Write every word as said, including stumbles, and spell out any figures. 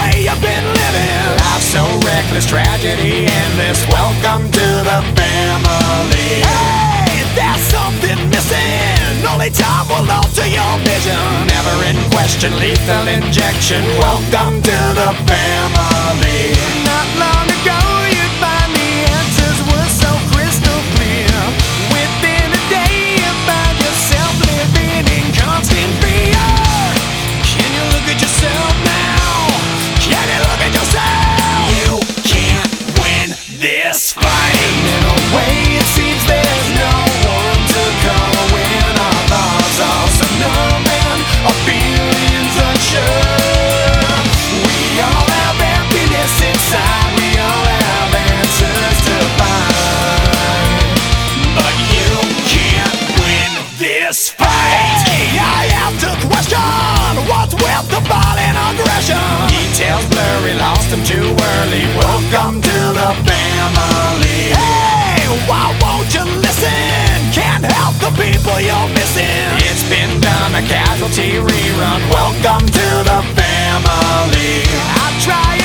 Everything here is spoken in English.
way you've been living. Life so reckless, tragedy endless. Welcome to the family. Hey, there's something missing. Only time will alter your vision. Never in question, lethal injection. Welcome to the family. Not long ago you'd find the answers were so crystal clear. Within a day you find yourself living in constant fear. Can you look at yourself now? Can you look at yourself? You can't win this fight. In a way it seems there's no one to call when our thoughts are so numb and our feelings unsure. We all have emptiness inside, we all have answers to find, but you can't win this fight. I have to question what's with the violent aggression. Details blurry, lost them too early. Welcome to the family. Hey, why won't you listen? Can't help the people you're missing. It's been done, a casualty rerun. Welcome to the family. I try